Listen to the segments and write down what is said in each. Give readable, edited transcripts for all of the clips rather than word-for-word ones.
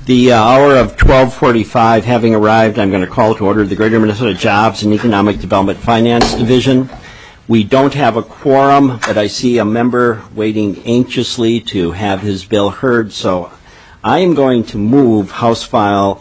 The hour of 12:45 having arrived, I'm going to call to order the Greater Minnesota Jobs and Economic Development Finance Division. We don't have a quorum, but I see a member waiting anxiously to have his bill heard, so I am going to move House File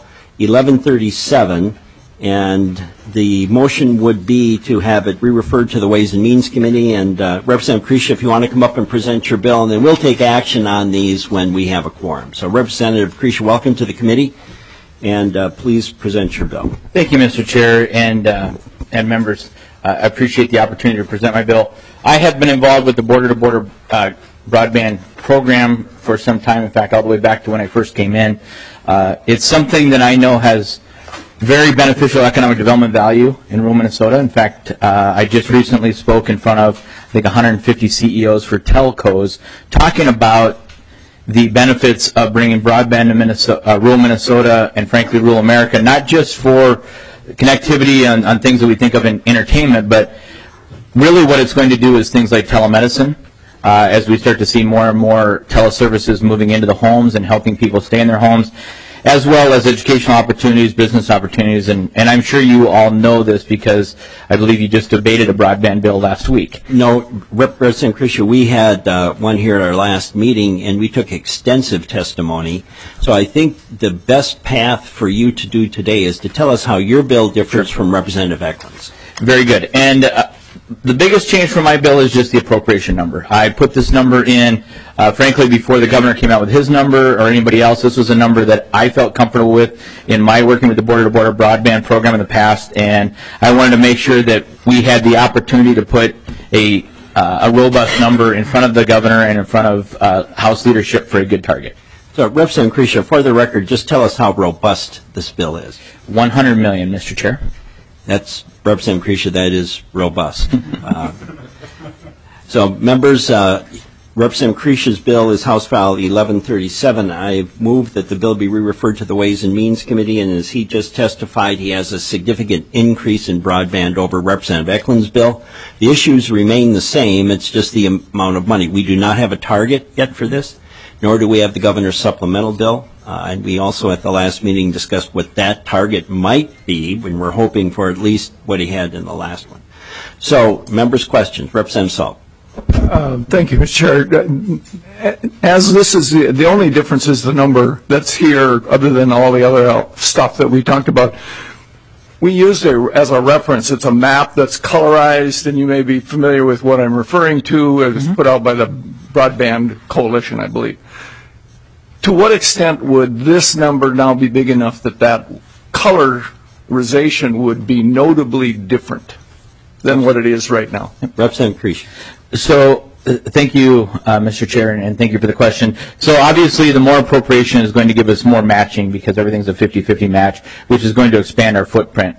1137, and the motion would be to have it re-referred to the Ways and Means Committee. And Representative Krisha, if you want to come up and present your bill, and then we'll take action on these when we have a quorum. So Representative Krisha, welcome to the committee, and please present your bill. Thank you, Mr. Chair, and members. I appreciate the opportunity to present my bill. I have been involved with the border-to-border broadband program for some time, in fact, all the way back to when I first came in. It's something that I know has very beneficial economic development value in rural Minnesota. In fact, I just recently spoke in front of, I think, 150 CEOs for telcos, talking about the benefits of bringing broadband to Minnesota, rural Minnesota, and frankly, rural America, not just for connectivity on things that we think of in entertainment, but really what it's going to do is things like telemedicine, as we start to see more and more teleservices moving into the homes and helping people stay in their homes, as well as educational opportunities, business opportunities, and I'm sure you all know this because I believe you just debated a broadband bill last week. No, Representative Krisha, we had one here at our last meeting, and we took extensive testimony. So I think the best path for you to do today is to tell us how your bill differs from Representative Eklund's. Very good. And the biggest change from my bill is just the appropriation number. I put this number in, frankly, before the governor came out with his number or anybody else. This was a number that I felt comfortable with in my working with the border-to-border broadband program in the past, and I wanted to make sure that we had the opportunity to put a robust number in front of the governor and in front of House leadership for a good target. So, Representative Krisha, for the record, just tell us how robust this bill is. $100 million, Mr. Chair. That's, Representative Krisha, that is robust. So, members, Representative Krisha's bill is House File 1137. I move that the bill be re-referred to the Ways and Means Committee, and as he just testified, he has a significant increase in broadband over Representative Eklund's bill. The issues remain the same. It's just the amount of money. We do not have a target yet for this, nor do we have the governor's supplemental bill. And we also at the last meeting discussed what that target might be when we're hoping for at least what he had in the last one. So, members' questions. Representative Salt. Thank you, Mr. Chair. As this is the only difference is the number that's here other than all the other stuff that we talked about. We used it as a reference. It's a map that's colorized, and you may be familiar with what I'm referring to. It was put out by the Broadband Coalition, I believe. To what extent would this number now be big enough that that colorization would be notably different than what it is right now? Representative Krisha. So, thank you, Mr. Chair, and thank you for the question. So, obviously, the more appropriation is going to give us more matching because everything's a 50-50 match, which is going to expand our footprint.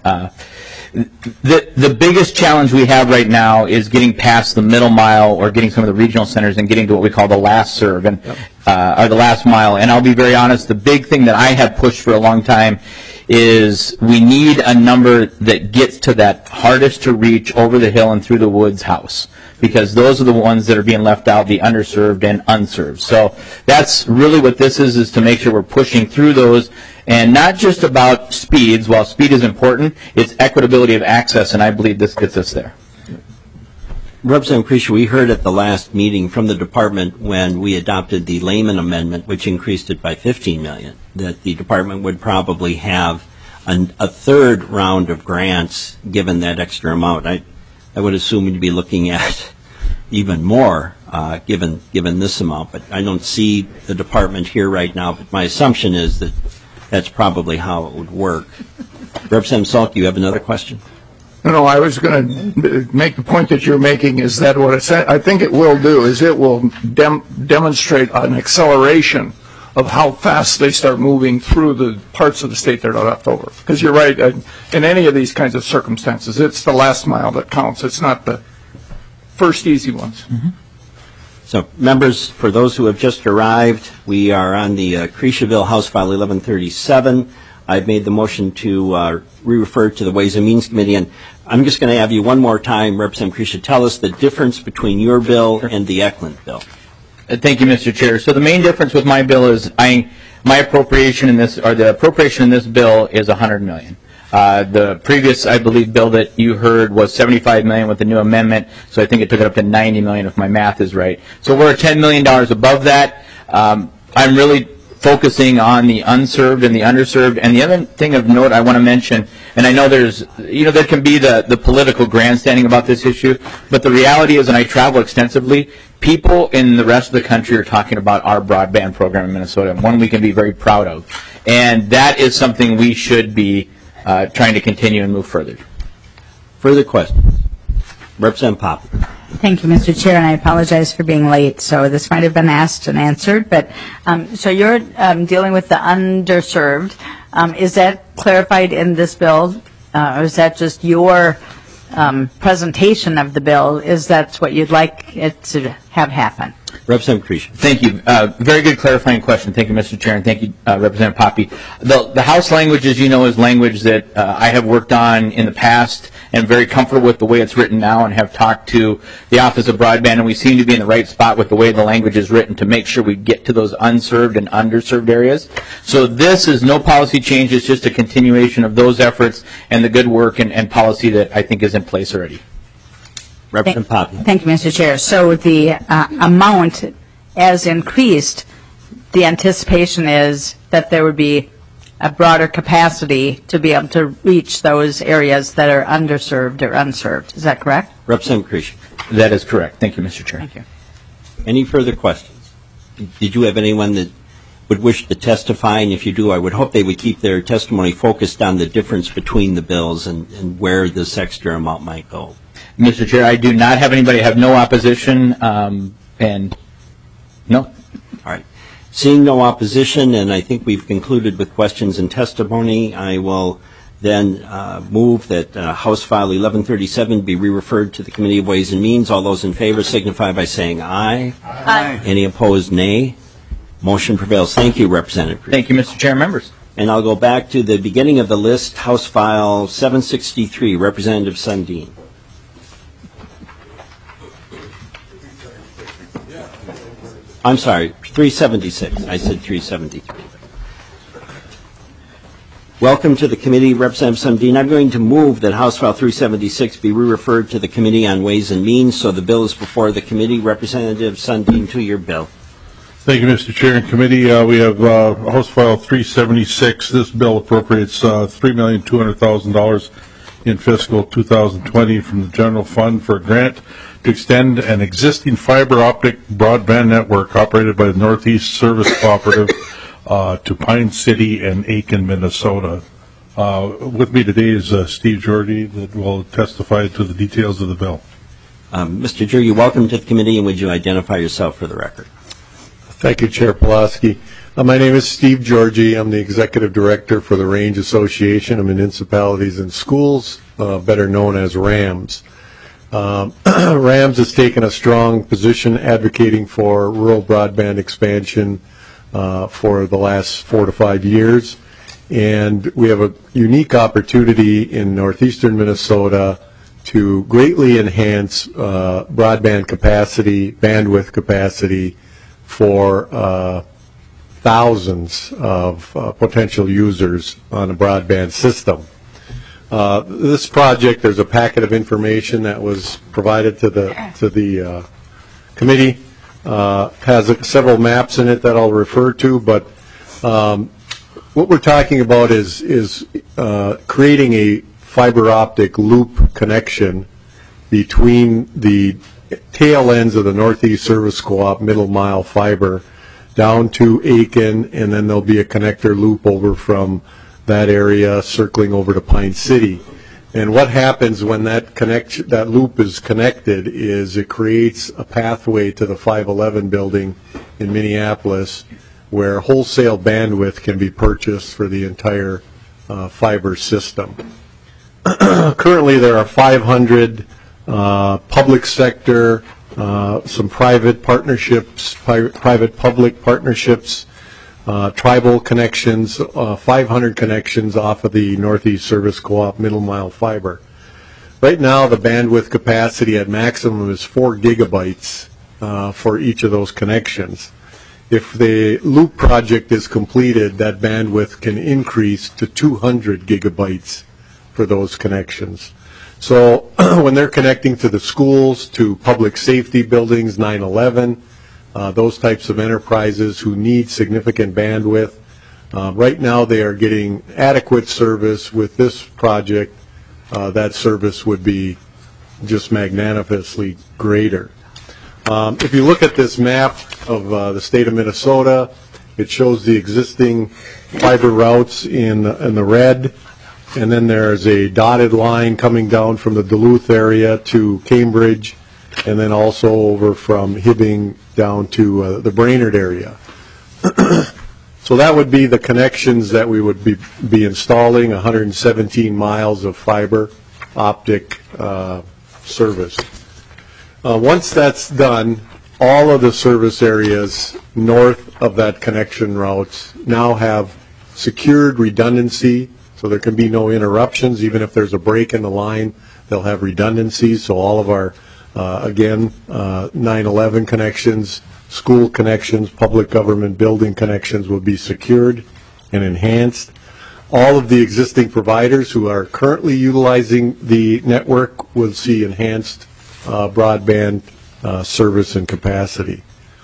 The biggest challenge we have right now is getting past the middle mile or getting some of the regional centers and getting to what we call the last serve and or the last mile. And I'll be very honest, the big thing that I have pushed for a long time is we need a number that gets to that hardest to reach over the hill and through the woods house, because those are the ones that are being left out, the underserved and unserved. So that's really what this is to make sure we're pushing through those, and not just about speeds. While speed is important, it's equitability of access, and I believe this gets us there. Representative Krisha, we heard at the last meeting from the department when we adopted the Lehman Amendment, which increased it by $15 million, that the department would probably have a third round of grants given that extra amount. I would assume we'd be looking at even more given this amount, but I don't see the department here right now. But my assumption is that that's probably how it would work. Representative Salk, you have another question? No, I was going to make the point that you're making is that what I think it will do is it will demonstrate an acceleration of how fast they start moving through the parts of the state that are left over. Because you're right, in any of these kinds of circumstances, it's the last mile that counts. It's not the first easy ones. Mm-hmm. So, members, for those who have just arrived, we are on the Krisha bill, House File 1137. I've made the motion to re-refer to the Ways and Means Committee, and I'm just going to have you one more time, Representative Krisha, tell us the difference between your bill and the Eklund bill. Thank you, Mr. Chair. So the main difference with my bill is I My appropriation in this, or the appropriation in this bill, is $100 million. The previous, I believe, bill that you heard was $75 million with the new amendment, so I think it took it up to $90 million if my math is right. So we're $10 million above that. I'm really focusing on the unserved and the underserved. And the other thing of note I want to mention, and I know there's, there can be the political grandstanding about this issue, but the reality is, and I travel extensively, people in the rest of the country are talking about our broadband program in Minnesota, and one we can be very proud of. And that is something we should be trying to continue and move further. Further questions? Representative Poppy. Thank you, Mr. Chair, and I apologize for being late. So this might have been asked and answered, but so you're dealing with the underserved. Is that clarified in this bill, or is that just your presentation of the bill? Is that what you'd like it to have happen? Representative Creasy. Thank you. Very good clarifying question. Thank you, Mr. Chair, and thank you, Representative Poppy. The House language, as you know, is language that I have worked on in the past and very comfortable with the way it's written now, and have talked to the Office of Broadband, and we seem to be in the right spot with the way the language is written to make sure we get to those unserved and underserved areas. So this is no policy change. It's just a continuation of those efforts and the good work and policy that I think is in place already. Representative Poppy. Thank you, Mr. Chair. So the amount as increased, the anticipation is that there would be a broader capacity to be able to reach those areas that are underserved or unserved. Is that correct? Representative Creasy. That is correct. Thank you, Mr. Chair. Thank you. Any further questions? Did you have anyone that would wish to testify? And if you do, I would hope they would keep their testimony focused on the difference between the bills and where this extra amount might go. Mr. Chair, I do not have anybody. I have no opposition, and no. All right. Seeing no opposition, and I think we've concluded with questions and testimony, I will then move that House File 1137 be re-referred to the Committee of Ways and Means. All those in favor signify by saying aye. Aye. Any opposed, nay. Motion prevails. Thank you, Representative Creasy. Thank you, Mr. Chair, members. And I'll go back to the beginning of the list, House File 763, Representative Sundin. I'm sorry, 376. I said 373. Welcome to the committee, Representative Sundin. I'm going to move that House File 376 be re-referred to the Committee on Ways and Means, so the bill is before the committee. Representative Sundin, to your bill. Thank you, Mr. Chair and Committee. We have House File 376. This bill appropriates $3,200,000 in fiscal 2020 from the general fund for a grant to extend an existing fiber optic broadband network operated by the Northeast Service Cooperative to Pine City and Aiken, Minnesota. With me today is Steve Georgie that will testify to the details of the bill. Mr. Georgie, welcome to the committee, and would you identify yourself for the record? Thank you, Chair Pulaski. My name is Steve Georgie. I'm the Executive Director for the Range Association of Municipalities and Schools, better known as RAMS. RAMS has taken a strong position advocating for rural broadband expansion for the last 4 to 5 years. And we have a unique opportunity in northeastern Minnesota to greatly enhance broadband capacity, bandwidth capacity for thousands of potential users on a broadband system. This project, there's a packet of information that was provided to the committee. Has several maps in it that I'll refer to, but what we're talking about is creating a fiber optic loop connection between the tail ends of the Northeast Service Co-op middle mile fiber down to Aiken, and then there'll be a connector loop over from that area circling over to Pine City. And what happens when that loop is connected is it creates a pathway to the 511 building in Minneapolis where wholesale bandwidth can be purchased for the entire fiber system. Currently there are 500 public sector, some private partnerships, private-public partnerships, tribal connections, 500 connections off of the Northeast Service Co-op middle mile fiber. Right now the bandwidth capacity at maximum is 4 gigabytes for each of those connections. If the loop project is completed, that bandwidth can increase to 200 gigabytes for those connections. So when they're connecting to the schools, to public safety buildings, 9/11, those types of enterprises who need significant bandwidth, right now they are getting adequate service. With this project, that service would be just magnanimously greater. If you look at this map of the state of Minnesota, it shows the existing fiber routes in the red, and then there's a dotted line coming down from the Duluth area to Cambridge, and then also over from Hibbing down to the Brainerd area. So that would be the connections that we would be installing, 117 miles of fiber optic service. Once that's done, all of the service areas north of that connection routes now have secured redundancy, so there can be no interruptions. Even if there's a break in the line, they'll have redundancy. So all of our, 9/11 connections, school connections, public government building connections will be secured and enhanced. All of the existing providers who are currently utilizing the network will see enhanced broadband service and capacity.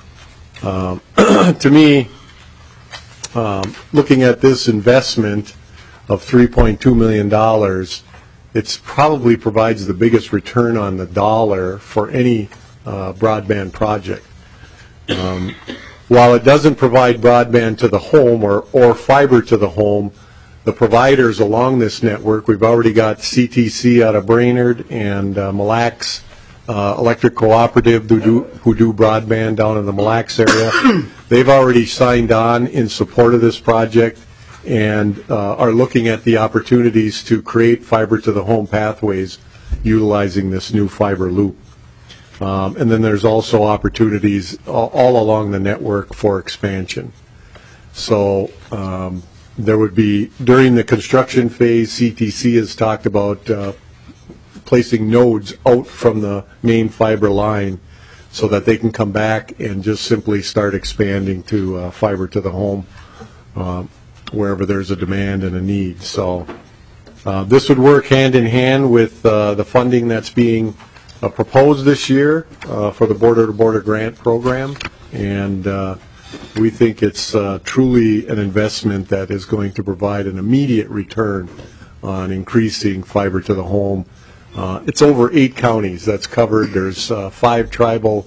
To me, looking at this investment of $3.2 million, it probably provides the biggest return on the dollar for any broadband project. While it doesn't provide broadband to the home or fiber to the home, the providers along this network, we've already got CTC out of Brainerd and Mille Lacs Electric Cooperative who do broadband down in the Mille Lacs area. They've already signed on in support of this project and are looking at the opportunities to create fiber to the home pathways utilizing this new fiber loop. And then there's also opportunities all along the network for expansion. So there would be, during the construction phase, CTC has talked about placing nodes out from the main fiber line so that they can come back and just simply start expanding to fiber to the home wherever there's a demand and a need. So this would work hand in hand with the funding that's being proposed this year for the border-to-border grant program, and we think it's truly an investment that is going to provide an immediate return on increasing fiber to the home. It's over 8 counties that's covered. There's 5 tribal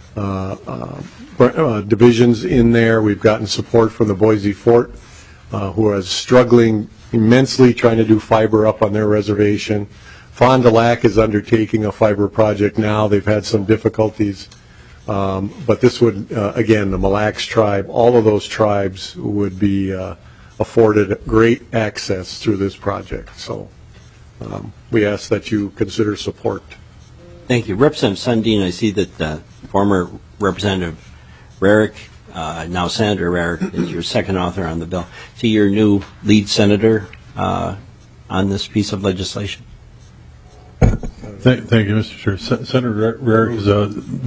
divisions in there. We've gotten support from the Boise Fort, who is struggling immensely trying to do fiber up on their reservation. Fond du Lac is undertaking a fiber project now. They've had some difficulties. But this would, again, the Mille Lacs tribe, all of those tribes would be afforded great access through this project. So we ask that you consider support. Thank you. Representative Sundin, I see that former Representative Rarick, now Senator Rarick, is your second author on the bill. See your new lead senator on this piece of legislation? Thank you, Mr. Chair. Senator Rarick is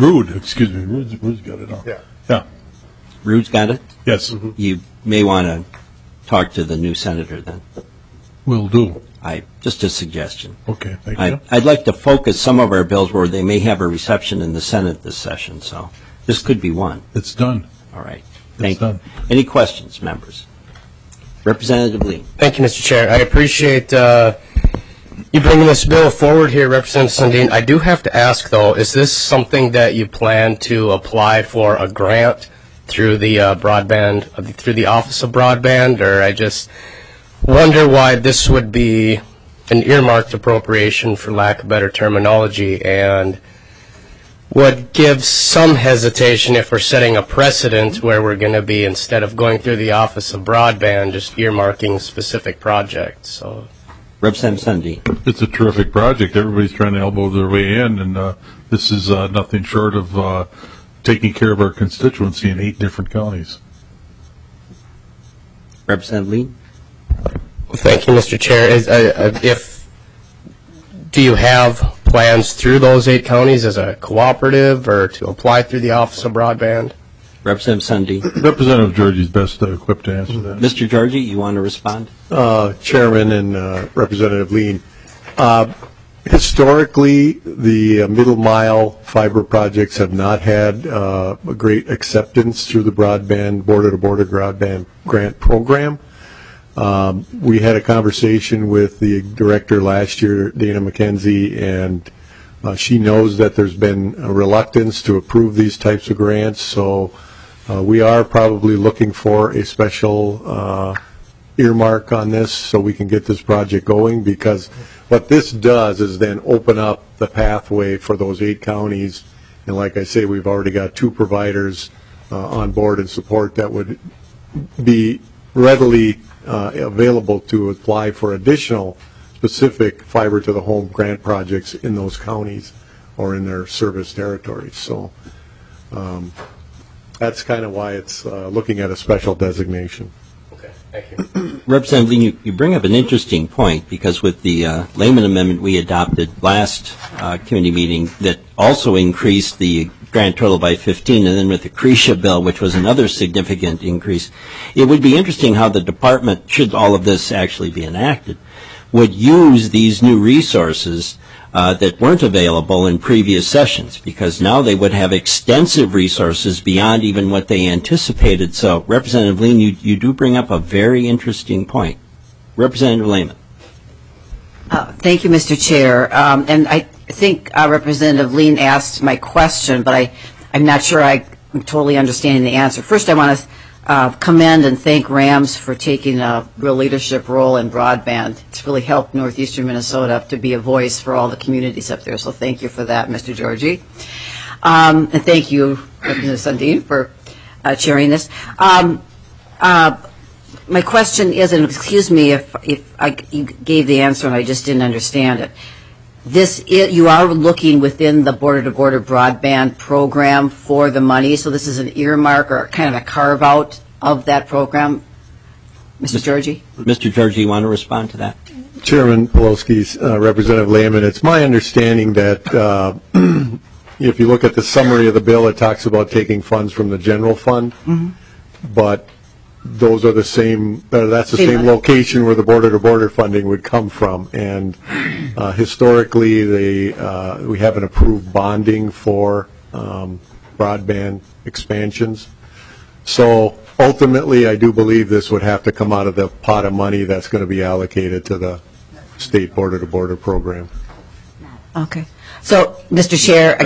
Rude's got it all. Yeah. Rude's got it? Yes. You may want to talk to the new senator then. Will do. Just a suggestion. Okay, thank you. I'd like to focus some of our bills where they may have a reception in the Senate this session, so this could be one. It's done. All right. Thank done. you. Any questions, members? Representative Lee. Thank you, Mr. Chair. I appreciate you bringing this bill forward here, Representative Sundin. I do have to ask, though, is this something that you plan to apply for a grant through the through the Office of Broadband, or I just wonder why this would be an earmarked appropriation, for lack of better terminology, and would give some hesitation if we're setting a precedent where we're going to be, instead of going through the Office of Broadband, just earmarking specific projects. So, Representative Sundin. It's a terrific project. Everybody's trying to elbow their way in, and this is nothing short of taking care of our constituency in 8 different counties. Representative Lee. thank you, Mr. Chair. Do you have plans through those 8 counties as a cooperative or to apply through the Office of Broadband? Representative Sundin. Representative Georgie is best equipped to answer that. Mr. Georgie, you want to respond? Chairman and Representative Lean, historically, the middle mile fiber projects have not had a great acceptance through the border-to-border broadband grant program. We had a conversation with the director last year, Dana McKenzie, and she knows that there's been a reluctance to approve these types of grants, so we are probably looking for a special earmark on this so we can get this project going, because what this does is then open up the pathway for those 8 counties, and like I say, we've already got 2 providers on board and support that would be readily available to apply for additional specific fiber to the home grant projects in those counties or in their service territories. So that's kind of why it's looking at a special designation. Okay, thank you. Representative Lee, you bring up an interesting point, because with the Lehman Amendment we adopted last committee meeting that also increased the grant total by 15, and then with the CRESHA bill, which was another significant increase, it would be interesting how the department, should all of this actually be enacted, would use these new resources that weren't available in previous sessions, because now they would have extensive resources beyond even what they anticipated. So, Representative Lean, you do bring up a very interesting point. Representative Lehman. Thank you, Mr. Chair. And I think Representative Lean asked my question, but I'm not sure I'm totally understanding the answer. First, I want to commend and thank RAMS for taking a real leadership role in broadband. It's really helped northeastern Minnesota to be a voice for all the communities up there. So thank you for that, Mr. Georgie. And thank you, Representative Sundin, for chairing this. My question is, and excuse me if you gave the answer and I just didn't understand it. You are looking within the border-to-border broadband program for the money, so this is an earmark or kind of a carve-out of that program, Mr. Georgie? Mr. Georgie, you want to respond to that? Chairman Pelosi, Representative Lehman, it's my understanding that if you look at the summary of the bill, it talks about taking funds from the general fund, but those are the same, that's the same location where the border-to-border funding would come from. And historically, we haven't approved bonding for broadband expansions. So ultimately, I do believe this would have to come out of the pot of money that's going to be allocated to the state border-to-border program. Okay. So, Mr. Chair,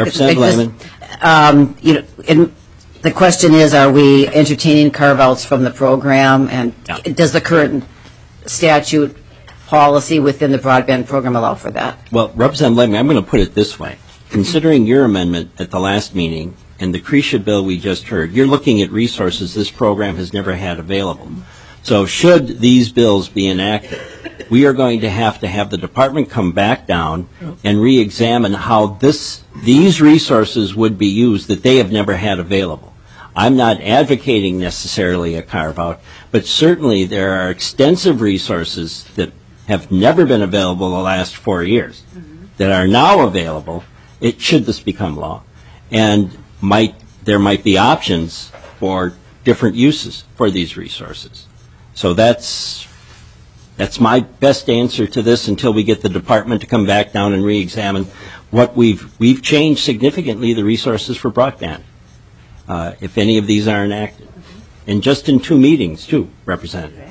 the question is, are we entertaining carve-outs from the program, and does the current statute policy within the broadband program allow for that? Well, Representative Lehman, I'm going to put it this way. Considering your amendment at the last meeting and the CRESHA bill we just heard, you're looking at resources this program has never had available. So should these bills be enacted, we are going to have the department come back down and re-examine how these resources would be used that they have never had available. I'm not advocating necessarily a carve-out, but certainly there are extensive resources that have never been available the last 4 years that are now available, should this become law. And there might be options for different uses for these resources. So that's my best answer to this until we get the department to come back down and re-examine what we've changed significantly the resources for broadband. If any of these are enacted. And just in 2 meetings, too, Representative.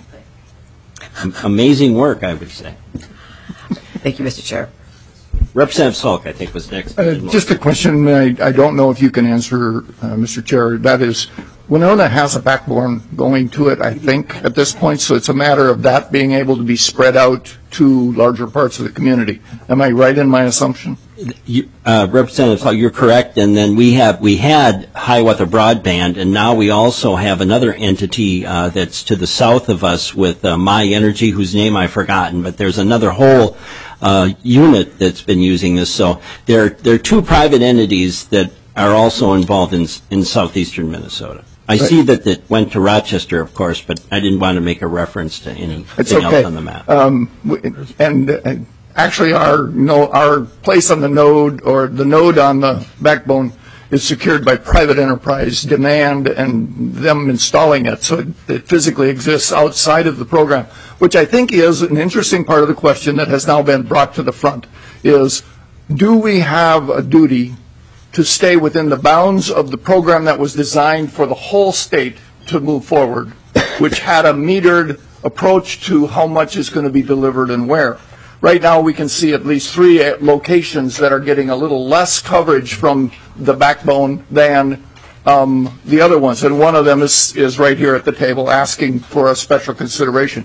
Amazing work, I would say. Thank you, Mr. Chair. Representative Salk, I think, was next. Just a question I don't know if you can answer, Mr. Chair. That is, Winona has a backbone going to it, I think, at this point, so it's a matter of that being able to be spread out to larger parts of the community. Am I right in my assumption? Representative Salk, you're correct, and then we had Hiawatha Broadband, and now we also have another entity that's to the south of us with My Energy, whose name I've forgotten, but there's another whole unit that's been using this. So there are 2 private entities that are also involved in southeastern Minnesota. I see that it went to Rochester, of course, but I didn't want to make a reference to anything else on the map. Actually, our place on the node, or the node on the backbone, is secured by private enterprise demand and them installing it, so it physically exists outside of the program, which I think is an interesting part of the question that has now been brought to the front, is do we have a duty to stay within the bounds of the program that was designed for the whole state to move forward, which had a metered approach to how much is going to be delivered and where. Right now, we can see at least 3 locations that are getting a little less coverage from the backbone than the other ones, and one of them is right here at the table asking for a special consideration.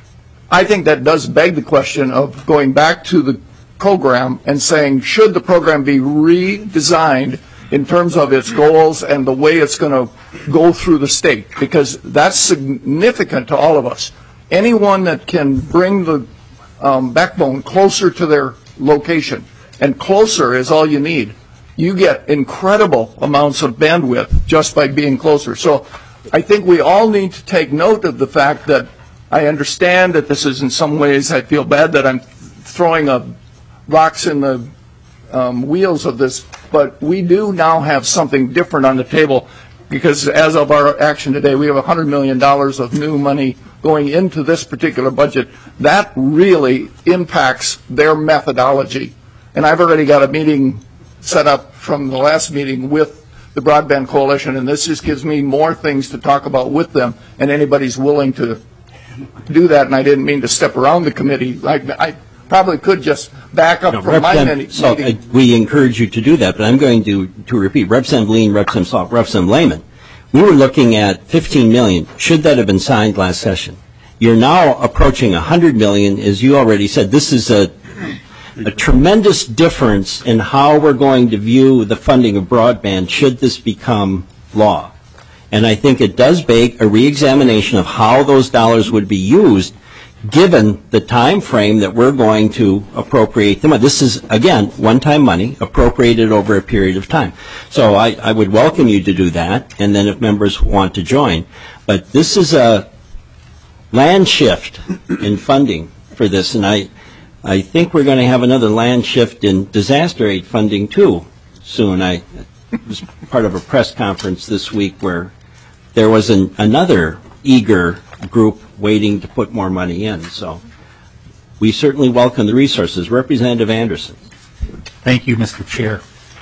I think that does beg the question of going back to the program and saying, should the program be redesigned in terms of its goals and the way it's going to go through the state? Because that's significant to all of us. Anyone that can bring the backbone closer to their location, and closer is all you need. You get incredible amounts of bandwidth just by being closer. So I think we all need to take note of the fact that I understand that this is in some ways, I feel bad that I'm throwing rocks in the wheels of this, but we do now have something different on the table, because as of our action today, we have $100 million of new money going into this particular budget. That really impacts their methodology. And I've already got a meeting set up from the last meeting with the Broadband Coalition, and this just gives me more things to talk about with them, and anybody's willing to do that. And I didn't mean to step around the committee. I probably could just back up from my meeting. So we encourage you to do that, but I'm going to repeat. Representative Lean, Representative Salk, Representative Lehman, we were looking at $15 million. Should that have been signed last session? You're now approaching $100 million. As you already said, this is a tremendous difference in how we're going to view the funding of broadband should this become law. And I think it does beg a reexamination of how those dollars would be used given the time frame that we're going to appropriate them. This is, again, one-time money appropriated over a period of time. So I would welcome you to do that, and then if members want to join. But this is a land shift in funding for this, and I think we're going to have another land shift in disaster aid funding, too, soon. I was part of a press conference this week where there was another eager group waiting to put more money in. So we certainly welcome the resources. Representative Anderson. Thank you, Mr. Chair.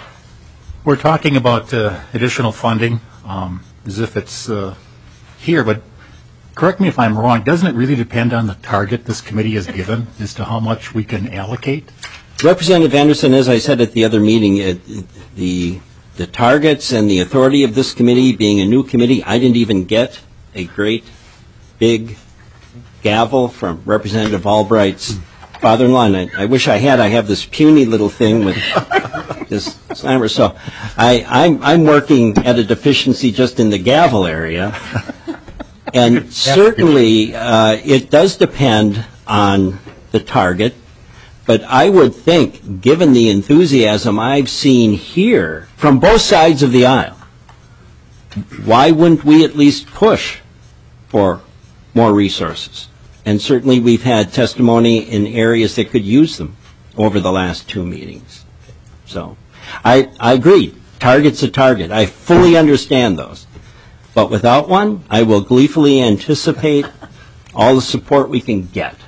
We're talking about additional funding as if it's here, but correct me if I'm wrong, doesn't it really depend on the target this committee has given as to how much we can allocate? Representative Anderson, as I said at the other meeting, the targets and the authority of this committee being a new committee, I didn't even get a great big gavel from Representative Albright's father-in-law, and I wish I had. I have this puny little thing with this slammer. So I'm working at a deficiency just in the gavel area. And certainly it does depend on the target, but I would think, given the enthusiasm I've seen here from both sides of the aisle, why wouldn't we at least push for more resources? And certainly we've had testimony in areas that could use them over the last 2 meetings. So I agree. Target's a target. I fully understand those. But without one, I will gleefully anticipate all the support we can get.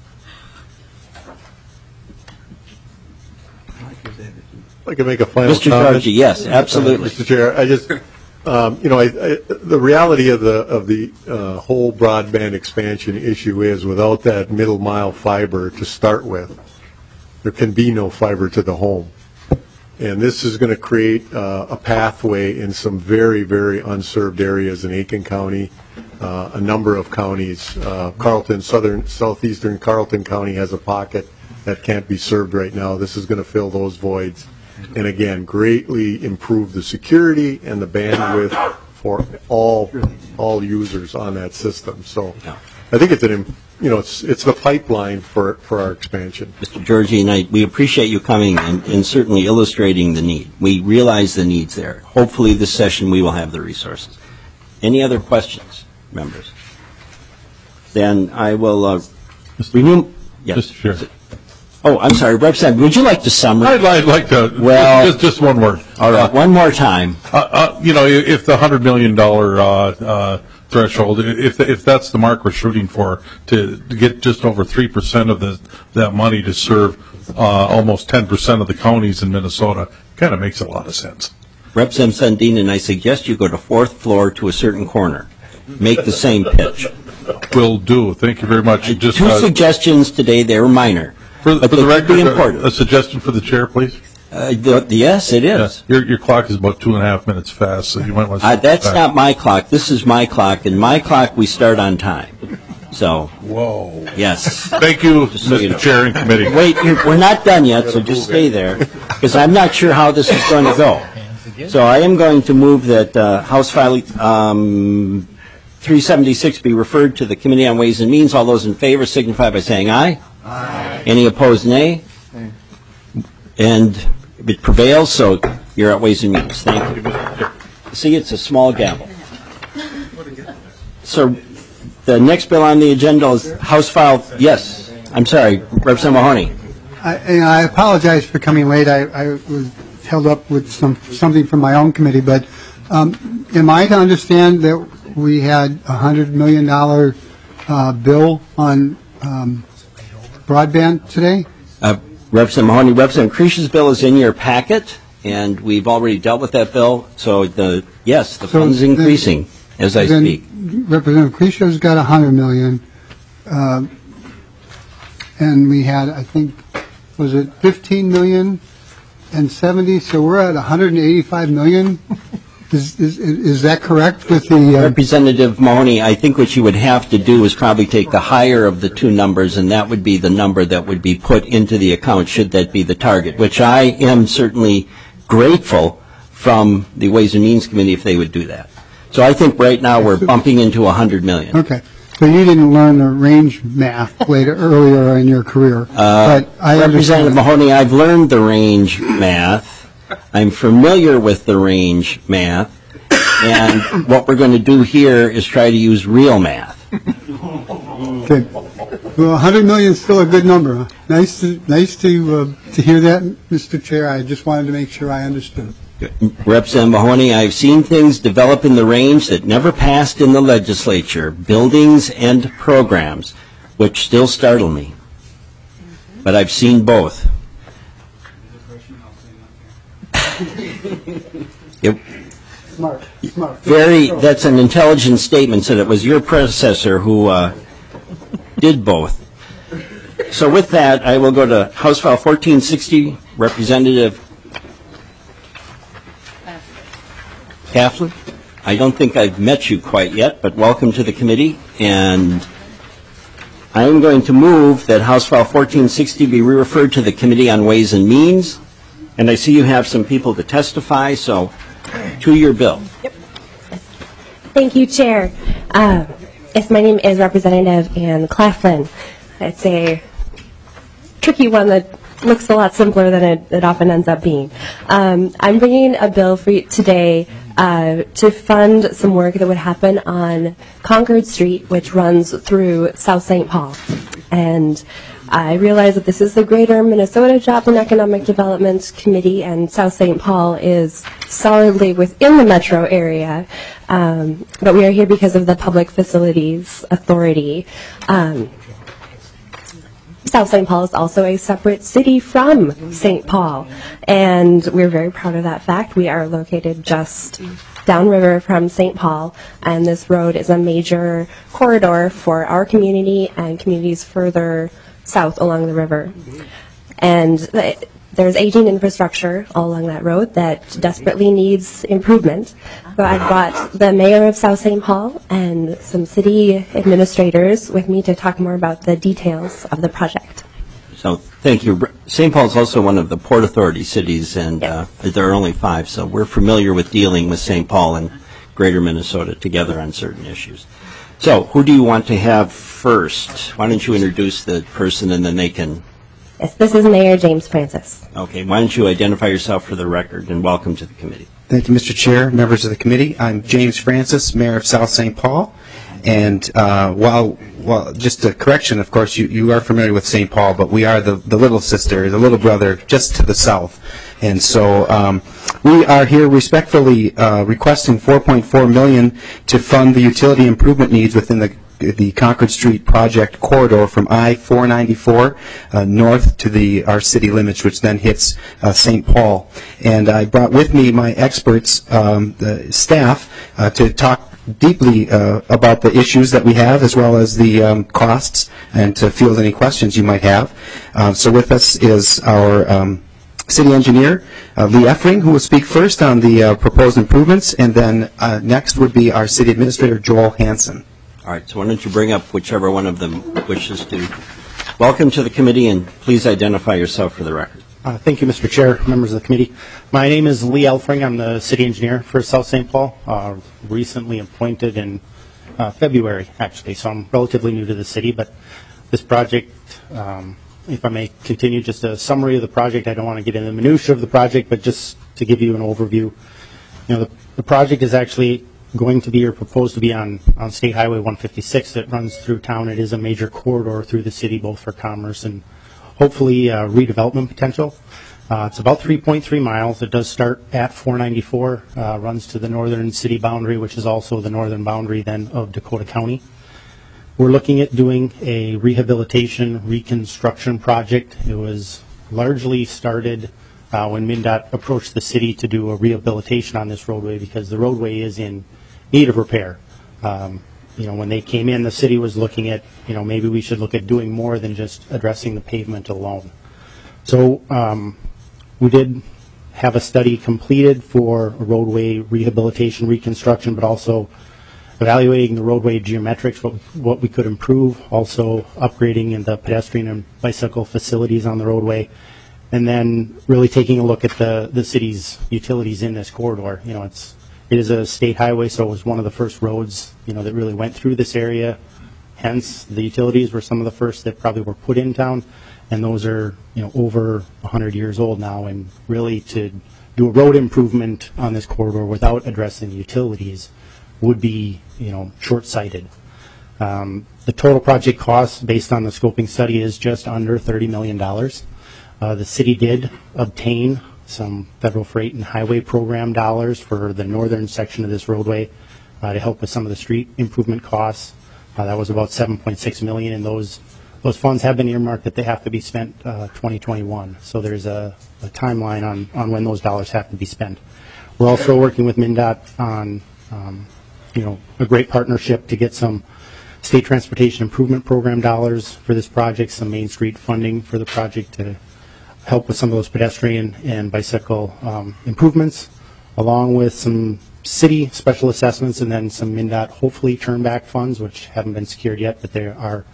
If I could make a final Mr. comment. Georgie, yes, absolutely. Mr. Chair, I just, the reality of the whole broadband expansion issue is without that middle mile fiber to start with, there can be no fiber to the home. And this is going to create a pathway in some very, very unserved areas in Aiken County, a number of counties. Carleton, southeastern Carleton County has a pocket that can't be served right now. This is going to fill those voids. And again, greatly improve the security and the bandwidth for all users on that system. So I think it's it's the pipeline for our expansion. Mr. Georgie and we appreciate you coming and certainly illustrating the need. We realize the needs there. Hopefully this session we will have the resources. Any other questions, members? Then I will renew. Yes. Mr. Chair. Oh, I'm sorry, Representative, would you like to summarize? I'd like to, Well- just one word. All right, one more time. If the $100 million threshold, if that's the mark we're shooting for, to get just over 3% of that money to serve almost 10% of the counties in Minnesota, kind of makes a lot of sense. Representative Sundin, and I suggest you go to fourth floor to a certain corner. Make the same pitch. Will do. Thank you very much. Just, Two suggestions today, they were minor. for but the they could record, be important. a suggestion for the chair, please. Yes, it is. Your clock is about 2.5 minutes fast, so you might want to. That's not my clock. This is my clock. And my clock, we start on time. So. Whoa. Yes. Thank you, so you Mr. know. Chair and committee. Wait, we're not done yet, so just stay there, because I'm not sure how this is going to go. So I am going to move that House File 376 be referred to the Committee on Ways and Means. All those in favor signify by saying aye. Aye. Any opposed, nay. And it prevails, so you're at Ways and Means. Thank you. See, it's a small gavel. So the next bill on the agenda is House File, yes, I'm sorry, Representative Mahoney. I apologize for coming late. I was held up with something from my own committee, but am I to understand that we had a $100 million bill on broadband today? Representative Mahoney, Representative Creech's bill is in your packet, and we've already dealt with that bill. So the fund's increasing as I speak. Representative Creech's got $100 million, and we had, I think, was it 15 million and 70? So we're at 185 million. Is that correct with the Representative Mahoney, I think what you would have to do is probably take the higher of the two numbers, and that would be the number that would be put into the account should that be the target, which I am certainly grateful from the Ways and Means Committee if they would do that. So I think right now we're bumping into 100 million. Okay. So you didn't learn the range math earlier in your career. But I Representative Mahoney, I've learned the range math. I'm familiar with the range math. And what we're going to do here is try to use real math. Okay. Well, 100 million is still a good number. Huh? Nice to hear that, Mr. Chair. I just wanted to make sure I understood. Representative Mahoney, I've seen things develop in the range that never passed in the legislature, buildings and programs, which still startle me. But I've seen both. Smart. That's an intelligent statement, so it was your predecessor who did both. So with that, I will go to House File 1460, Representative Kaplan. I don't think I've met you quite yet, but welcome to the committee. And I am going to move that House File 1460 be re-referred to the Committee on Ways and Means. And I see you have some people to testify, so to your bill. Yep. Thank you, Chair. Yes, my name is Representative Ann Claflin. It's a tricky one that looks a lot simpler than it often ends up being. I'm bringing a bill for you today to fund some work that would happen on Concord Street, which runs through South St. Paul. And I realize that this is the Greater Minnesota Jobs and Economic Development Committee, and South St. Paul is solidly within the metro area, but we are here because of the Public Facilities Authority. South St. Paul is also a separate city from St. Paul, and we're very proud of that fact. We are located just downriver from St. Paul, and this road is a major corridor for our community and communities further south along the river. And there's aging infrastructure all along that road that desperately needs improvement. So I've brought the mayor of South St. Paul and some city administrators with me to talk more about the details of the project. So thank you. St. Paul is also one of the Port Authority cities, and yes. There are only 5, so we're familiar with dealing with St. Paul and Greater Minnesota together on certain issues. So who do you want to have first? Why don't you introduce the person, and then they can... Yes, this is Mayor James Francis. Okay, why don't you identify yourself for the record, and welcome to the committee. Thank you, Mr. Chair, members of the committee. I'm James Francis, Mayor of South St. Paul, And while just a correction, of course, you are familiar with St. Paul, but we are the little sister, the little brother, just to the south. And so we are here respectfully requesting $4.4 million to fund the utility improvement needs within the Concord Street project corridor from I-494 north to our city limits, which then hits St. Paul. And I brought with me my experts, the staff, to talk deeply about the issues that we have, as well as the costs, and to field any questions you might have. So with us is our city engineer, Lee Effring, who will speak first on the proposed improvements, and then next would be our city administrator, Joel Hansen. All right, so why don't you bring up whichever one of them wishes to. Welcome to the committee, and please identify yourself for the record. Thank you, Mr. Chair, members of the committee. My name is Lee Elfring. I'm the city engineer for South St. Paul, recently appointed in February, actually, so I'm relatively new to the city. But this project, if I may continue, just a summary of the project. I don't want to get into the minutiae of the project, but just to give you an overview. You know, the project is actually going to be or proposed to be on State Highway 156 that runs through town. It is a major corridor through the city, both for commerce and hopefully redevelopment potential. It's about 3.3 miles. It does start at 494, runs to the northern city boundary, which is also the northern boundary then of Dakota County. We're looking at doing a rehabilitation reconstruction project. It was largely started when MnDOT approached the city to do a rehabilitation on this roadway because the roadway is in need of repair. You know, when they came in, the city was looking at, you know, maybe we should look at doing more than just addressing the pavement alone. So we did have a study completed for a roadway rehabilitation reconstruction, but also evaluating the roadway geometrics, what we could improve, also upgrading in the pedestrian and bicycle facilities on the roadway, and then really taking a look at the city's utilities in this corridor. You know, it is a state highway, so it was one of the first roads, you know, that really went through this area. Hence, the utilities were some of the first that probably were put in town, and those are, you know, over 100 years old now. And really, to do a road improvement on this corridor without addressing the utilities would be, you know, short-sighted. The total project cost, based on the scoping study, is just under $30 million. The city did obtain some federal freight and highway program dollars for the northern section of this roadway to help with some of the street improvement costs. That was about $7.6 million, and those funds have been earmarked that they have to be spent 2021. So there's a timeline on when those dollars have to be spent. We're also working with MnDOT on you know, a great partnership to get some state transportation improvement program dollars for this project, some Main Street funding for the project to help with some of those pedestrian and bicycle improvements, along with some city special assessments and then some MnDOT hopefully turn back funds, which haven't been secured yet, but they are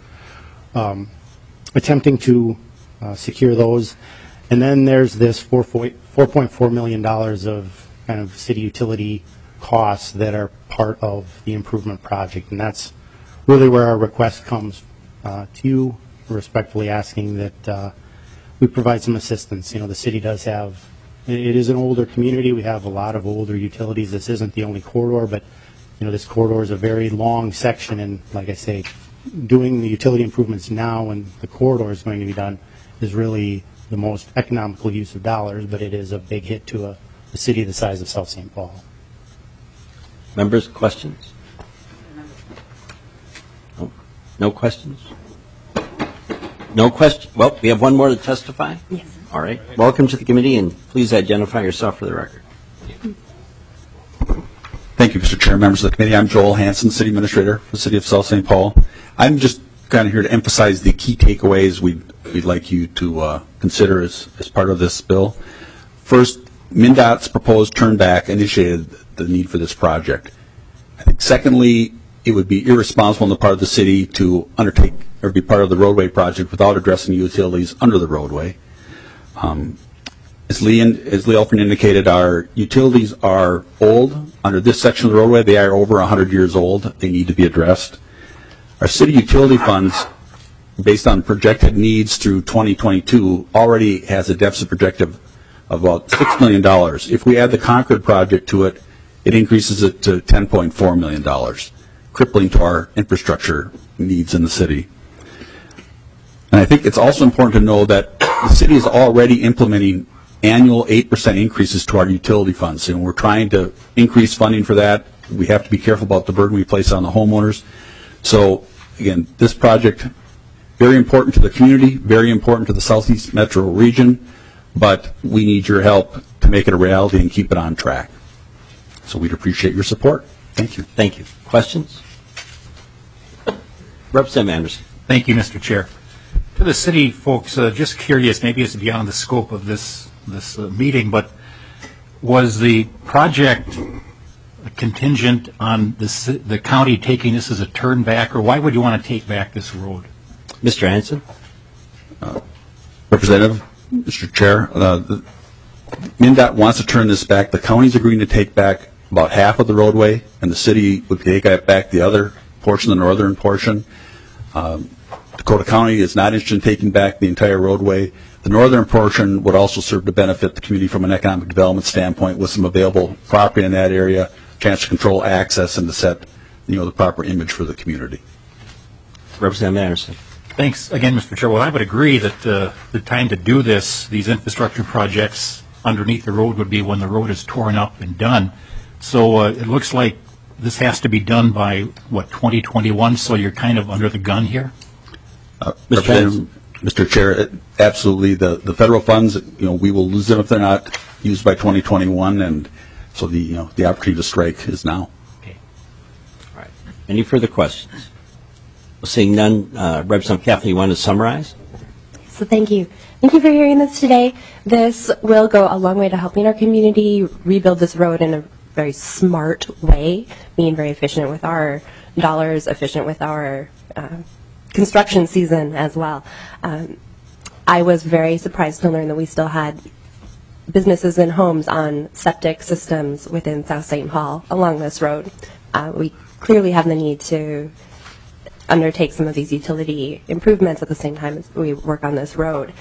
attempting to secure those. And then there's this $4.4 million of kind of city utility costs that are part of the improvement project, and that's really where our request comes to you, respectfully asking that we provide some assistance. You know, the city does have, it is an older community. We have a lot of older utilities. This isn't the only corridor, but, you know, this corridor is a very long section, and like I say, doing the utility improvements now when the corridor is going to be done is really the most economical use of dollars, but it is a big hit to a city the size of South St. Paul. Members, questions? No questions? No question? Well, we have one more to testify? Yes. All right. Welcome to the committee, and please identify yourself for the record. Thank you, Mr. Chair, members of the committee. I'm Joel Hansen, City Administrator for the City of South St. Paul. I'm just kind of here to emphasize the key takeaways we'd like you to consider as part of this bill. First, MnDOT's proposed turnback initiated the need for this project. I think secondly, it would be irresponsible on the part of the city to undertake or be part of the roadway project without addressing utilities under the roadway. As Lee Elfring indicated, our utilities are old. Under this section of the roadway, they are over 100 years old. They need to be addressed. Our city utility funds, based on projected needs through 2022, already has a deficit projected of about $6 million. If we add the Concord project to it, it increases it to $10.4 million. crippling to our infrastructure needs in the city. And I think it's also important to know that the city is already implementing annual 8% increases to our utility funds, and we're trying to increase funding for that. We have to be careful about the burden we place on the homeowners. So, again, this project, very important to the community, very important to the Southeast Metro region, but we need your help to make it a reality and keep it on track. So we'd appreciate your support. Thank you. Thank you. Questions? Representative Anderson. Thank you, Mr. Chair. To the city folks, just curious, maybe it's beyond the scope of this meeting, but was the project contingent on the county taking this as a turn back, or why would you want to take back this road? Mr. Hanson. Representative, Mr. Chair, MnDOT wants to turn this back. The county's agreeing to take back about half of the roadway, and the city would take back the other portion, the northern portion. Dakota County is not interested in taking back the entire roadway. The northern portion would also serve to benefit the community from an economic development standpoint with some available property in that area, chance to control access and to set, the proper image for the community. Representative Anderson. Thanks again, Mr. Chair. Well, I would agree that the time to do these infrastructure projects underneath the road would be when the road is torn up and done. So it looks like this has to be done by, 2021, so you're kind of under the gun here? Mr. Chair, absolutely. The federal funds, we will lose them if they're not used by 2021, and so the opportunity to strike is now. Okay. All right. Any further questions? Seeing none, Representative Kathleen, you want to summarize? So thank you. Thank you for hearing this today. This will go a long way to helping our community rebuild this road in a very smart way, being very efficient with our dollars, efficient with our construction season as well. I was very surprised to learn that we still had businesses and homes on septic systems within South St. Paul along this road. We clearly have the need to undertake some of these utility improvements at the same time as we work on this road.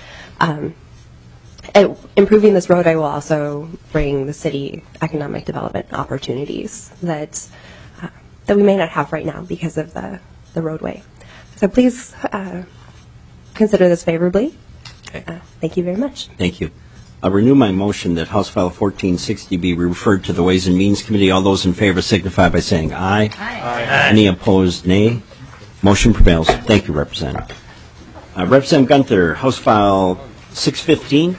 Improving this road, I will also bring the city economic development opportunities that we may not have right now because of the roadway. So please consider this favorably. Okay. Thank you very much. Thank you. I'll renew my motion that House File 1460 be referred to the Ways and Means Committee. All those in favor signify by saying aye. Aye. Any opposed, nay. Motion prevails. Thank you, Representative. Representative Gunther, House File 615.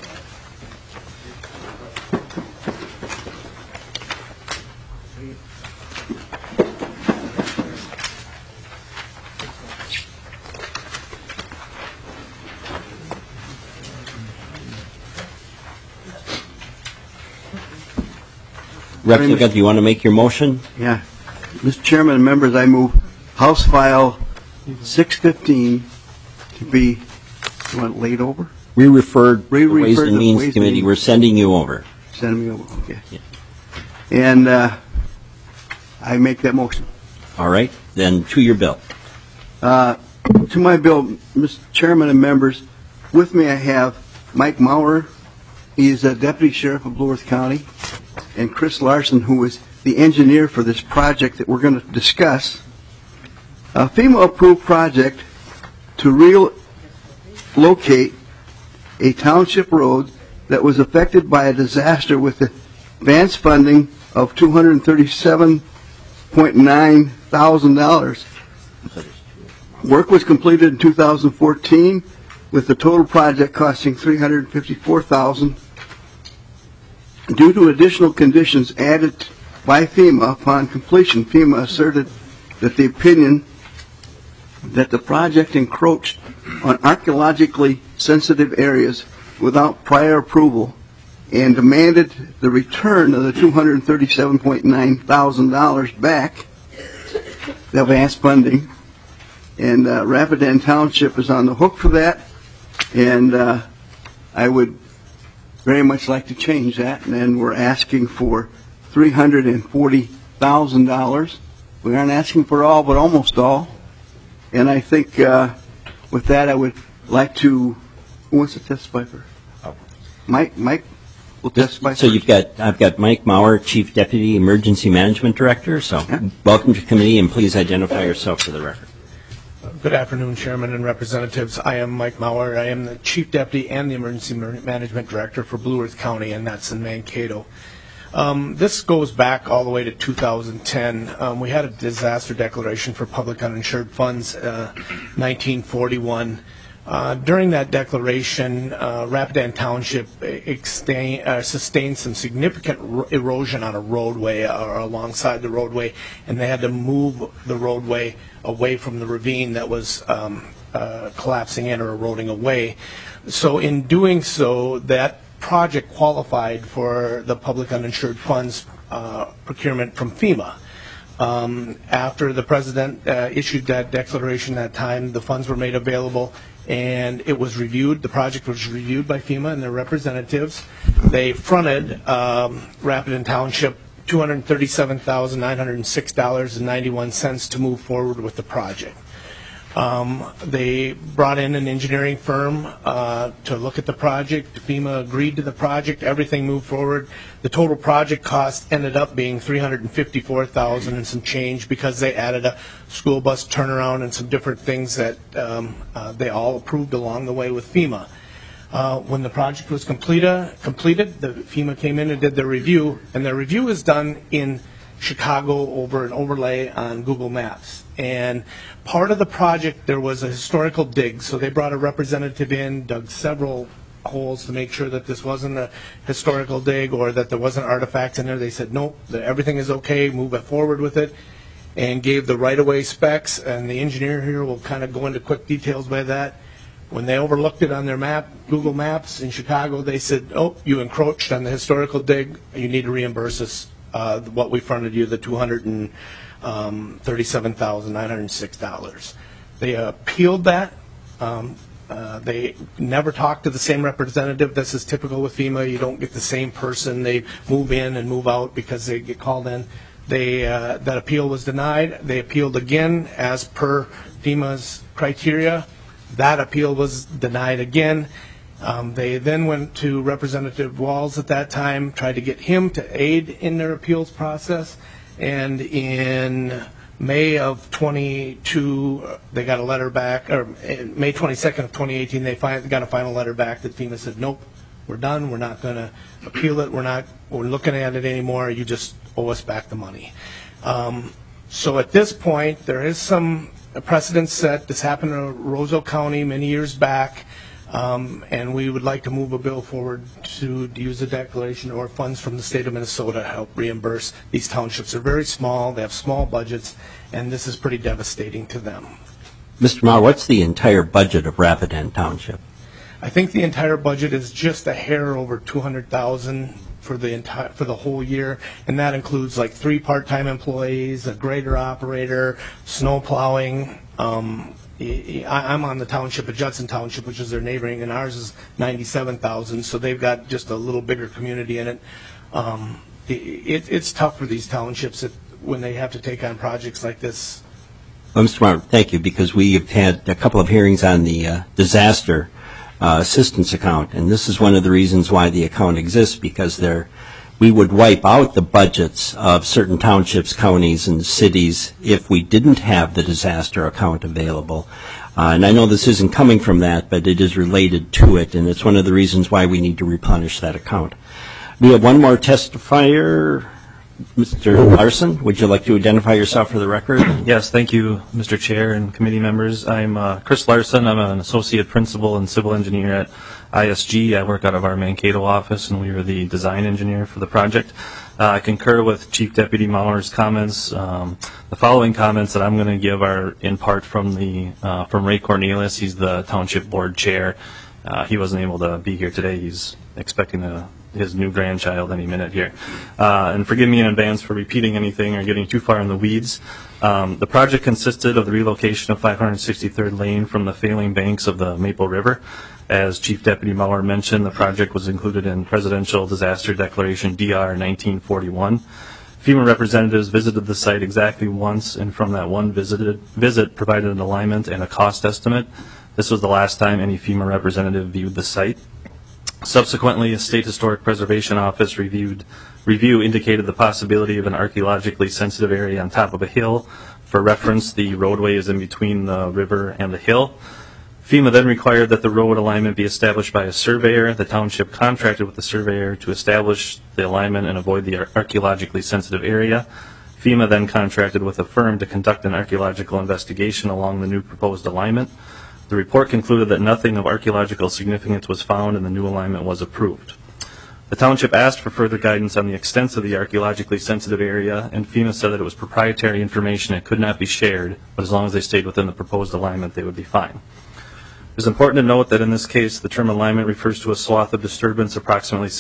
Representative Gunther, you want to make your motion? Yeah. Mr. Chairman and members, I move House File 615 to be, laid over? Re-referred to the Ways and Means Committee. We're sending you over. Sending me over, okay. Yeah. And I make that motion. All right. Then to your bill. To my bill, Mr. Chairman and members, with me I have Mike Maurer. He is a Deputy Sheriff of Blue Earth County. And Chris Larson, who is the engineer for this project that we're going to discuss. A FEMA-approved project to relocate a township road that was affected by a disaster with advance funding of $237.9 thousand. Work was completed in 2014 with the total project costing $354,000. Due to additional conditions added by FEMA upon completion, FEMA asserted that the opinion that the project encroached on archaeologically sensitive areas without prior approval and demanded the return of the $237.9 thousand back, the advance funding. And Rapidan Township is on the hook for that, and I would very much like to change that, and we're asking for $340,000. We aren't asking for all, but almost all. And I think with that, I would like to, who wants to testify first? Mike? will testify. So I've got Mike Maurer, Chief Deputy Emergency Management Director. So welcome to committee, and please identify yourself for the record. Good afternoon, Chairman and Representatives. I am Mike Maurer. I am the Chief Deputy and the Emergency Management Director for Blue Earth County, and that's in Mankato. This goes back all the way to 2010. We had a disaster declaration for public uninsured funds, 1941. During that declaration, Rapidan Township sustained some significant erosion on a roadway or alongside the roadway, and they had to move the roadway away from the ravine that was collapsing in or eroding away. So in doing so, that project qualified for the public uninsured funds procurement from FEMA. After the President issued that declaration that time, the funds were made available, and it was reviewed. The project was reviewed by FEMA and their representatives. They fronted Rapidan Township $237,906.91 to move forward with the project. They brought in an engineering firm to look at the project. FEMA agreed to the project. Everything moved forward. The total project cost ended up being $354,000 and some change because they added a school bus turnaround and some different things that they all approved along the way with FEMA. When the project was completed, the FEMA came in and did their review, and their review is done in Chicago over an overlay on Google Maps. And part of the project, there was a historical dig, so they brought a representative in, dug several holes to make sure that this wasn't a historical dig or that there wasn't artifacts in there. They said, nope, everything is okay, move it forward with it, and gave the right-of-way specs, and the engineer here will kind of go into quick details by that. When they overlooked it on their map, Google Maps in Chicago, they said, oh, you encroached on the historical dig, you need to reimburse us what we fronted you, the $237,906. They appealed that. They never talked to the same representative. This is typical with FEMA. You don't get the same person. They move in and move out because they get called in. That appeal was denied. They appealed again as per FEMA's criteria. That appeal was denied again. They then went to Representative Walls at that time, tried to get him to aid in their appeals process, and in May of 22, they got a letter back, or May 22nd of 2018, they got a final letter back that FEMA said, nope, we're done, we're not going to appeal it, we're looking at it anymore, you just owe us back the money. So at this point, there is some precedent set. This happened in Roseau County many years back. And we would like to move a bill forward to use a declaration or funds from the state of Minnesota to help reimburse these townships. They're very small, they have small budgets, and this is pretty devastating to them. Mr. Maurer, what's the entire budget of Rapidan Township? I think the entire budget is just a hair over $200,000 for the whole year, and that includes like 3 part-time employees, a grader operator, snow plowing. I'm on the township of Judson Township, which is their neighboring, and ours is $97,000, so they've got just a little bigger community in it. It's tough for these townships when they have to take on projects like this. Well, Mr. Maurer, thank you, because we have had a couple of hearings on the disaster assistance account, and this is one of the reasons why the account exists, because we would wipe out the budgets of certain townships, counties, and cities if we didn't have the disaster account available. And I know this isn't coming from that, but it is related to it, and it's one of the reasons why we need to replenish that account. We have one more testifier. Mr. Larson, would you like to identify yourself for the record? Yes, thank you, Mr. Chair and committee members. I'm Chris Larson. I'm an associate principal and civil engineer at ISG. I work out of our Mankato office, and we are the design engineer for the project. I concur with Chief Deputy Maurer's comments. The following comments that I'm going to give are in part from Ray Cornelius. He's the township board chair. He wasn't able to be here today. He's expecting his new grandchild any minute here. And forgive me in advance for repeating anything or getting too far in the weeds. The project consisted of the relocation of 563rd Lane from the failing banks of the Maple River. As Chief Deputy Maurer mentioned, the project was included in Presidential Disaster Declaration DR 1941. FEMA representatives visited the site exactly once, and from that one visit provided an alignment and a cost estimate. This was the last time any FEMA representative viewed the site. Subsequently, a State Historic Preservation Office review indicated the possibility of an archaeologically sensitive area on top of a hill. For reference, the roadway is in between the river and the hill. FEMA then required that the road alignment be established by a surveyor. The township contracted with the surveyor to establish the alignment and avoid the archaeologically sensitive area. FEMA then contracted with a firm to conduct an archaeological investigation along the new proposed alignment. The report concluded that nothing of archaeological significance was found and the new alignment was approved. The township asked for further guidance on the extent of the archaeologically sensitive area, and FEMA said that it was proprietary information and could not be shared, but as long as they stayed within the proposed alignment, they would be fine. It is important to note that in this case, the term alignment refers to a swath of disturbance approximately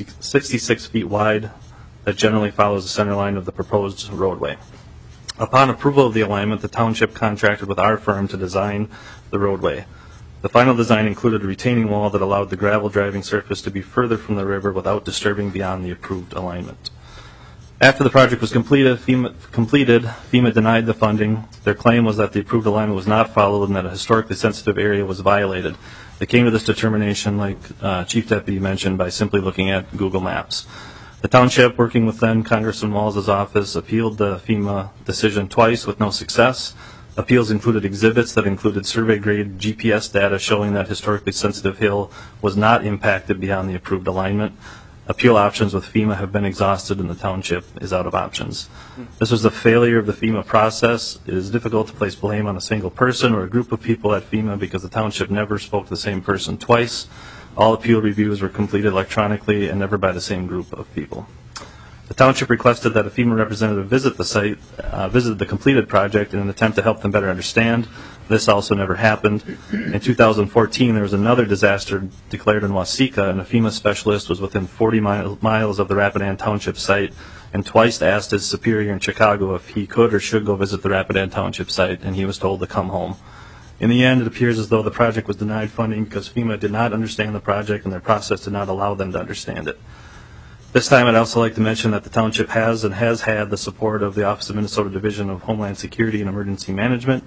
66 feet wide that generally follows the center line of the proposed roadway. Upon approval of the alignment, the township contracted with our firm to design the roadway. The final design included a retaining wall that allowed the gravel driving surface to be further from the river without disturbing beyond the approved alignment. After the project was completed, FEMA denied the funding. Their claim was that the approved alignment was not followed and that a historically sensitive area was violated. They came to this determination, like Chief Deputy mentioned, by simply looking at Google Maps. The township, working with then Congressman Walz's office, appealed the FEMA decision twice with no success. Appeals included exhibits that included survey-grade GPS data showing that historically sensitive hill was not impacted beyond the approved alignment. Appeal options with FEMA have been exhausted and the township is out of options. This was a failure of the FEMA process. It is difficult to place blame on a single person or a group of people at FEMA because the township never spoke to the same person twice. All appeal reviews were completed electronically and never by the same group of people. The township requested that a FEMA representative visit the site, visited the completed project in an attempt to help them better understand. This also never happened. In 2014, there was another disaster declared in Waseca, and a FEMA specialist was within 40 miles of the Rapidan Township site and twice asked his superior in Chicago if he could or should go visit the Rapidan Township site, and he was told to come home. In the end, it appears as though the project was denied funding because FEMA did not understand the project and their process did not allow them to understand it. This time, I'd also like to mention that the township has and has had the support of the Office of Minnesota Division of Homeland Security and Emergency Management.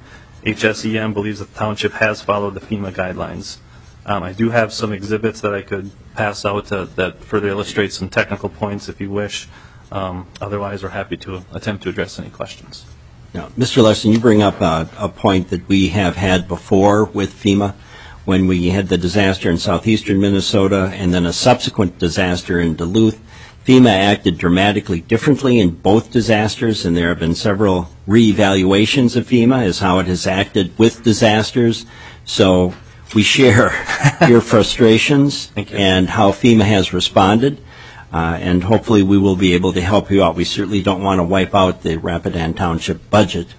HSEM believes that the township has followed the FEMA guidelines. I do have some exhibits that I could pass out that further illustrate some technical points if you wish. Otherwise, we're happy to attempt to address any questions. Now, Mr. Larson, you bring up a point that we have had before with FEMA when we had the disaster in southeastern Minnesota and then a subsequent disaster in Duluth. FEMA acted dramatically differently in both disasters, and there have been several reevaluations of FEMA as how it has acted with disasters. So we share your frustrations and how FEMA has responded, and hopefully we will be able to help you out. We certainly don't want to wipe out the Rapidan Township budget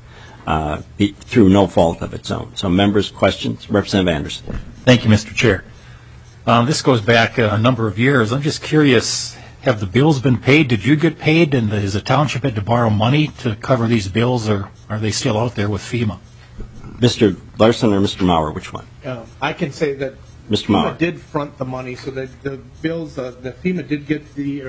through no fault of its own. So members, questions? Representative Anderson. Thank you, Mr. Chair. This goes back a number of years. I'm just curious, have the bills been paid? Did you get paid? And is the township had to borrow money to cover these bills, or are they still out there with FEMA? Mr. Larson or Mr. Maurer, which one? I can say that Mr. Maurer. FEMA did front the money, so that the bills, the FEMA did get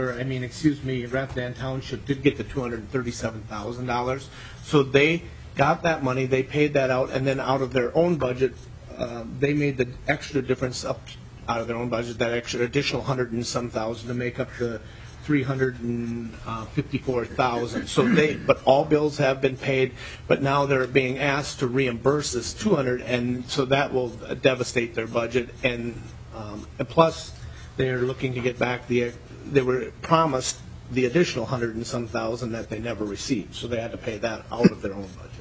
Rapidan Township did get the $237,000. So they got that money, they paid that out, and then out of their own budget, they made the extra difference up out of their own budget, that extra additional $100 and some thousand to make up the $354,000. So but all bills have been paid, but now they're being asked to reimburse this $200, and so that will devastate their budget. And plus, they're looking to get back they were promised the additional $100 and some thousand that they never received, so they had to pay that out of their own budget.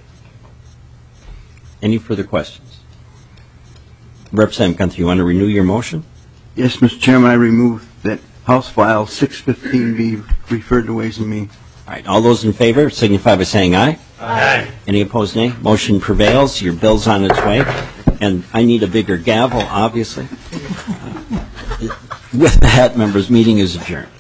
Any further questions? Representative Gunther, you want to renew your motion? Yes, Mr. Chairman, I remove that House File 615 be referred to Ways and Means. All right, all those in favor signify by saying aye. Aye. Any opposed, nay? Motion prevails. Your bill's on its way. And I need a bigger gavel, obviously. With that, members, meeting is adjourned.